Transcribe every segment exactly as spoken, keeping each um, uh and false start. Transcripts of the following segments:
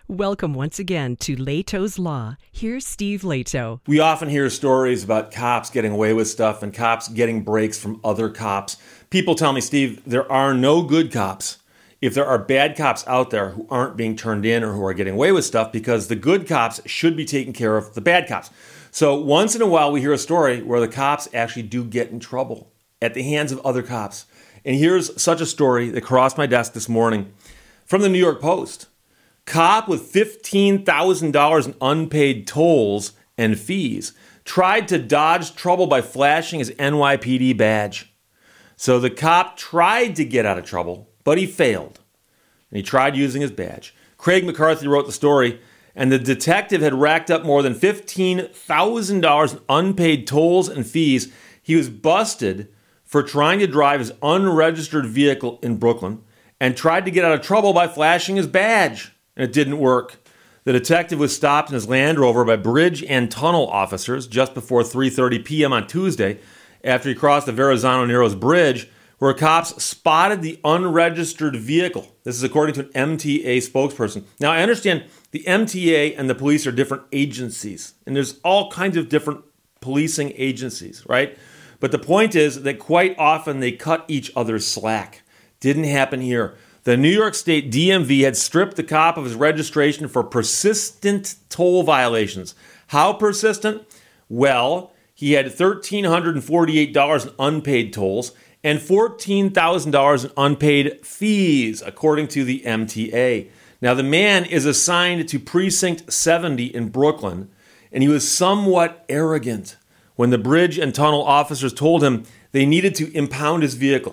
Welcome once again to Leto's Law. Here's Steve Leto. We often hear stories about cops getting away with stuff and cops getting breaks from other cops. People tell me, Steve, there are no good cops if there are bad cops out there who aren't being turned in or who are getting away with stuff, because the good cops should be taking care of the bad cops. So once in a while we hear a story where the cops actually do get in trouble at the hands of other cops. And here's such a story that crossed my desk this morning from the New York Post. Cop with fifteen thousand dollars in unpaid tolls and fees tried to dodge trouble by flashing his N Y P D badge. So the cop tried to get out of trouble, but he failed. And he tried using his badge. Craig McCarthy wrote the story, and the detective had racked up more than fifteen thousand dollars in unpaid tolls and fees. He was busted for trying to drive his unregistered vehicle in Brooklyn and tried to get out of trouble by flashing his badge. And it didn't work. The detective was stopped in his Land Rover by bridge and tunnel officers just before three thirty p.m. on Tuesday after he crossed the Verrazano Narrows Bridge, where cops spotted the unregistered vehicle. This is according to an M T A spokesperson. Now, I understand the M T A and the police are different agencies, and there's all kinds of different policing agencies, right? But the point is that quite often they cut each other's slack. Didn't happen here. The New York State D M V had stripped the cop of his registration for persistent toll violations. How persistent? Well, he had one thousand three hundred forty-eight dollars in unpaid tolls and fourteen thousand dollars in unpaid fees, according to the M T A. Now, the man is assigned to Precinct seventy in Brooklyn, and he was somewhat arrogant when the bridge and tunnel officers told him they needed to impound his vehicle.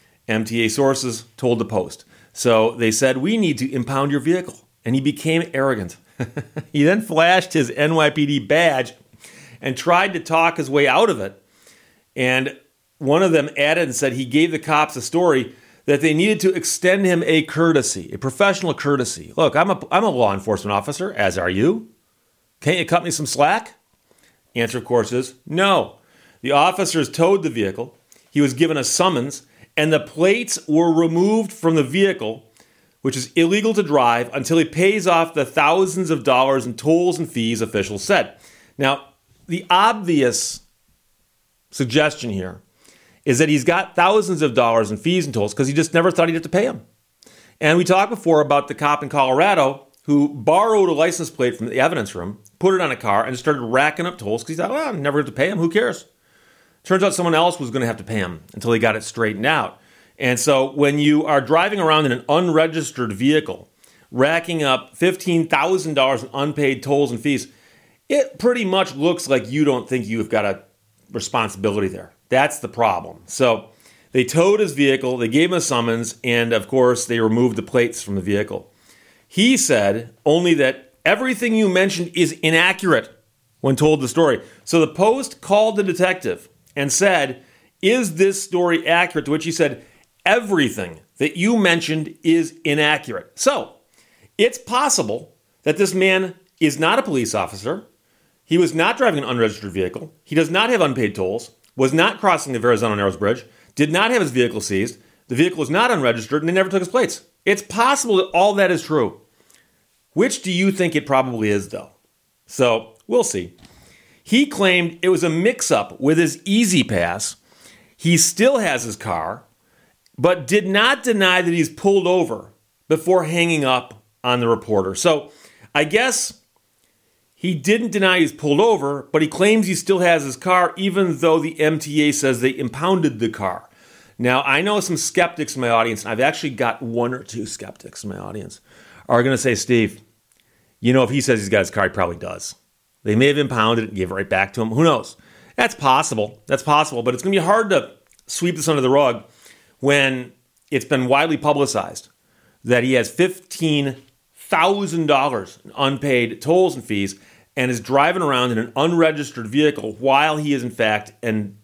M T A sources told the Post. So they said, we need to impound your vehicle. And he became arrogant. He then flashed his N Y P D badge and tried to talk his way out of it. And one of them added and said he gave the cops a story that they needed to extend him a courtesy, a professional courtesy. Look, I'm a, I'm a law enforcement officer, as are you. Can't you cut me some slack? Answer, of course, is no. The officers towed the vehicle. He was given a summons, and the plates were removed from the vehicle, which is illegal to drive, until he pays off the thousands of dollars in tolls and fees, officials said. Now, the obvious suggestion here is that he's got thousands of dollars in fees and tolls because he just never thought he'd have to pay them. And we talked before about the cop in Colorado who borrowed a license plate from the evidence room, put it on a car, and started racking up tolls because he thought, well, I'm never going to pay him. Who cares? Turns out someone else was going to have to pay him until he got it straightened out. And so when you are driving around in an unregistered vehicle, racking up fifteen thousand dollars in unpaid tolls and fees, it pretty much looks like you don't think you've got a responsibility there. That's the problem. So they towed his vehicle, they gave him a summons, and of course they removed the plates from the vehicle. He said only that everything you mentioned is inaccurate when told the story. So the Post called the detective and said, is this story accurate? To which he said, everything that you mentioned is inaccurate. So it's possible that this man is not a police officer. He was not driving an unregistered vehicle. He does not have unpaid tolls, was not crossing the Verrazano Narrows Bridge, did not have his vehicle seized. The vehicle was not unregistered, and they never took his plates. It's possible that all that is true. Which do you think it probably is, though? So we'll see. He claimed it was a mix-up with his Easy Pass. He still has his car, but did not deny that he's pulled over before hanging up on the reporter. So I guess he didn't deny he's pulled over, but he claims he still has his car, even though the M T A says they impounded the car. Now, I know some skeptics in my audience, and I've actually got one or two skeptics in my audience, are going to say, Steve, you know, if he says he's got his car, he probably does. They may have impounded it and gave it right back to him. Who knows? That's possible. That's possible. But it's going to be hard to sweep this under the rug when it's been widely publicized that he has fifteen thousand dollars in unpaid tolls and fees and is driving around in an unregistered vehicle while he is, in fact, an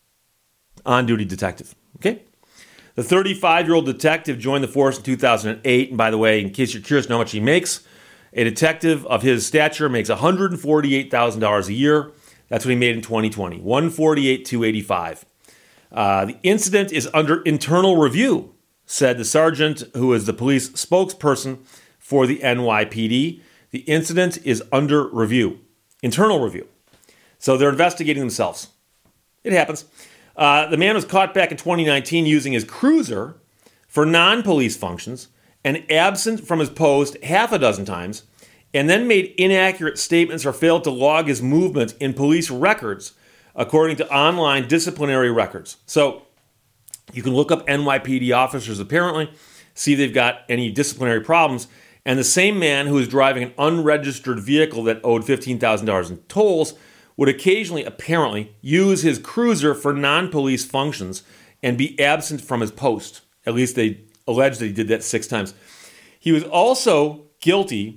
on-duty detective. Okay? The thirty-five-year-old detective joined the force in two thousand eight. And by the way, in case you're curious to know how much he makes, a detective of his stature makes one hundred forty-eight thousand dollars a year. That's what he made in twenty twenty, one hundred forty-eight thousand two hundred eighty-five dollars. Uh, the incident is under internal review, said the sergeant, who is the police spokesperson for the N Y P D. The incident is under review, internal review. So they're investigating themselves. It happens. Uh, the man was caught back in twenty nineteen using his cruiser for non-police functions and absent from his post half a dozen times, and then made inaccurate statements or failed to log his movement in police records, according to online disciplinary records. So you can look up N Y P D officers, apparently, see if they've got any disciplinary problems. And the same man who was driving an unregistered vehicle that owed fifteen thousand dollars in tolls would occasionally, apparently, use his cruiser for non-police functions and be absent from his post. At least they allege that he did that six times. He was also guilty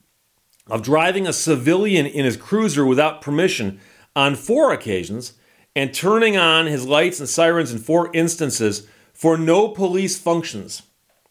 of driving a civilian in his cruiser without permission on four occasions and turning on his lights and sirens in four instances for no police functions,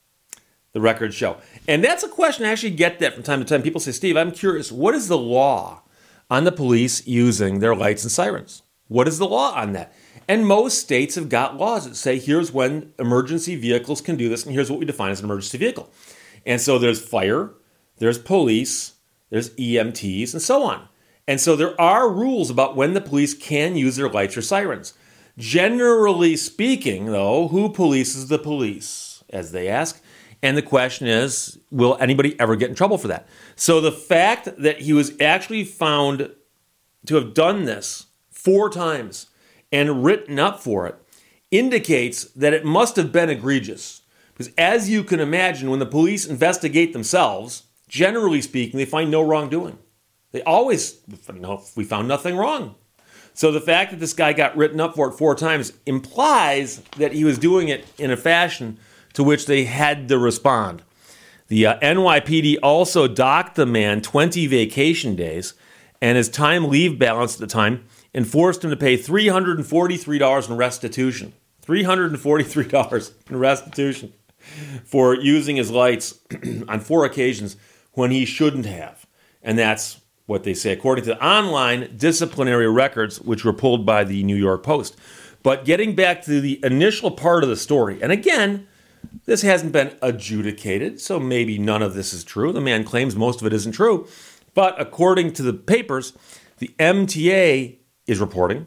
the records show. And that's a question I actually get that from time to time. People say, Steve, I'm curious, what is the law on the police using their lights and sirens? What is the law on that? And most states have got laws that say, here's when emergency vehicles can do this, and here's what we define as an emergency vehicle. And so there's fire, there's police, there's E M Ts, and so on. And so there are rules about when the police can use their lights or sirens. Generally speaking, though, who polices the police, as they ask? And the question is, will anybody ever get in trouble for that? So the fact that he was actually found to have done this four times and written up for it indicates that it must have been egregious. Because as you can imagine, when the police investigate themselves, generally speaking, they find no wrongdoing. They always, no, we found nothing wrong. So the fact that this guy got written up for it four times implies that he was doing it in a fashion to which they had to respond. The uh, N Y P D also docked the man twenty vacation days and his time leave balance at the time and forced him to pay three hundred forty-three dollars in restitution. three hundred forty-three dollars in restitution for using his lights on four occasions when he shouldn't have. And that's what they say, according to online disciplinary records, which were pulled by the New York Post. But getting back to the initial part of the story, and again, this hasn't been adjudicated, so maybe none of this is true. The man claims most of it isn't true. But according to the papers, the M T A is reporting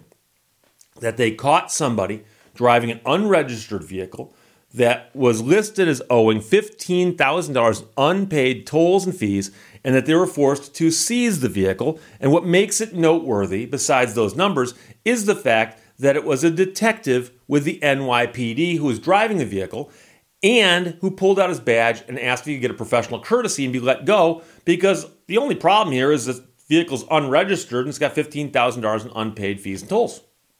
that they caught somebody driving an unregistered vehicle that was listed as owing fifteen thousand dollars in unpaid tolls and fees, and that they were forced to seize the vehicle. And what makes it noteworthy, besides those numbers, is the fact that it was a detective with the N Y P D who was driving the vehicle and who pulled out his badge and asked if he could get a professional courtesy and be let go, because the only problem here is the vehicle's unregistered and it's got fifteen thousand dollars in unpaid fees and tolls.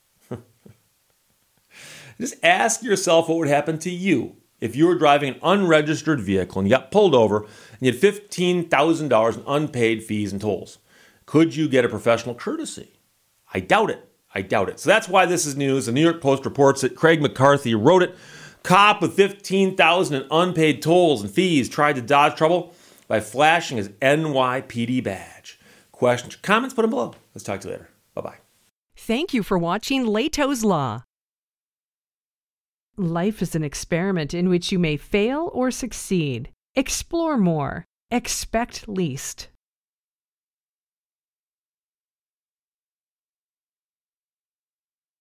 Just ask yourself what would happen to you if you were driving an unregistered vehicle and you got pulled over and you had fifteen thousand dollars in unpaid fees and tolls. Could you get a professional courtesy? I doubt it. I doubt it. So that's why this is news. The New York Post reports it. Craig McCarthy wrote it. Cop with fifteen thousand dollars in unpaid tolls and fees tried to dodge trouble by flashing his N Y P D badge. Questions or comments? Put them below. Let's talk to you later. Bye-bye. Thank you for watching Leto's Law. Life is an experiment in which you may fail or succeed. Explore more. Expect least.